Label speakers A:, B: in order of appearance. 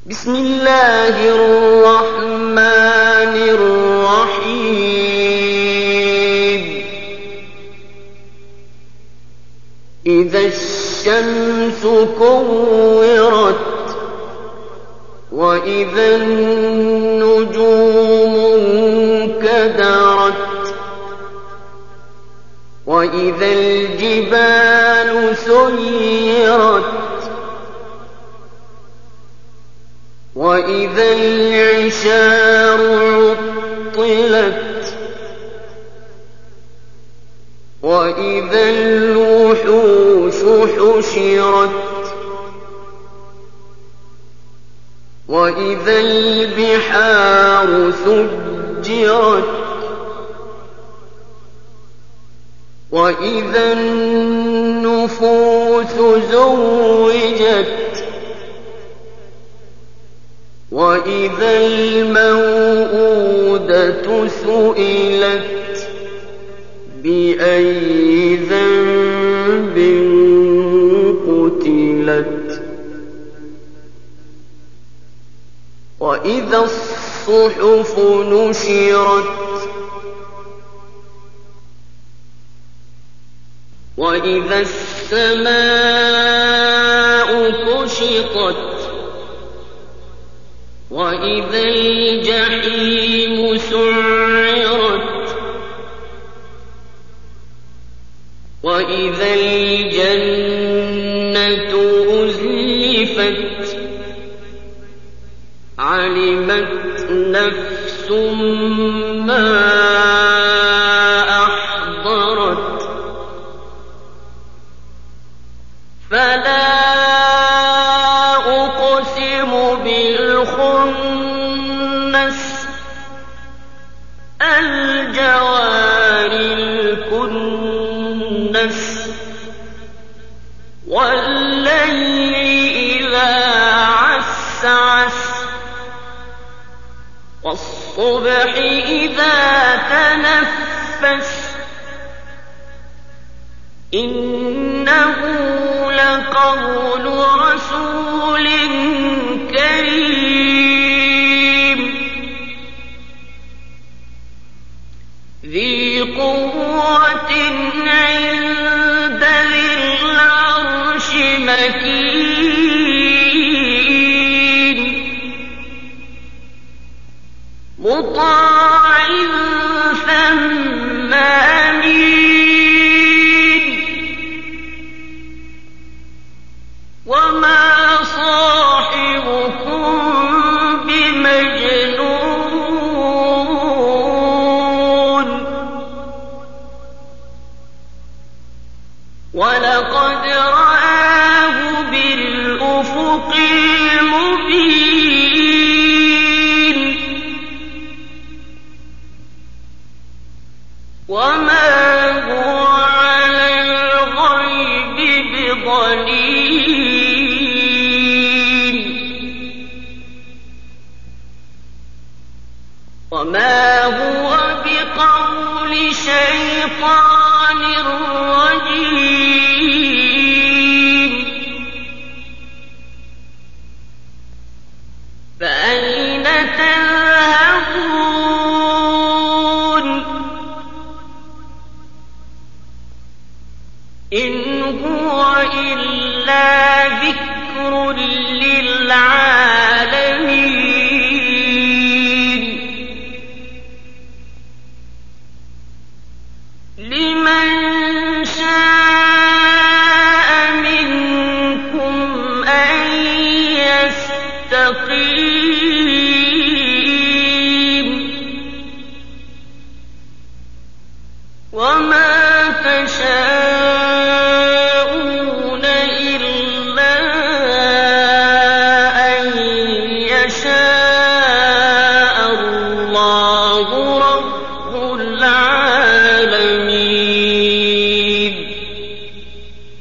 A: بسم الله الرحمن الرحيم إذا الشمس كورت وإذا النجوم انكدرت وإذا الجبال سيرت وإذا العشار عطلت وإذا الوحوش حشرت وإذا البحار سجرت وإذا النفوس زوجت وإذا الموءودة سئلت بأي ذنب قتلت وإذا الصحف نشرت وإذا السماء كشطت وإذا الجحيم سعرت وإذا الجنة أزلفت علمت نفس ما أحضرت فلا أقسم بالخنس الجوار الكنس والليل إذا عسعس والصبح إذا تنفس إنه لقول رسول كريم ذي قوة عند ذي العرش مكين مطاع ثم أمين وما صاحبكم بمجنون ولقد رآه بالأفق المبين وما هو على الغيب بضنين وما هو بقول شيطان رجيم فأين تذهبون إن هو إلا ذكر للعالمين لمن شاء منكم أن يستقيم وما تشاءون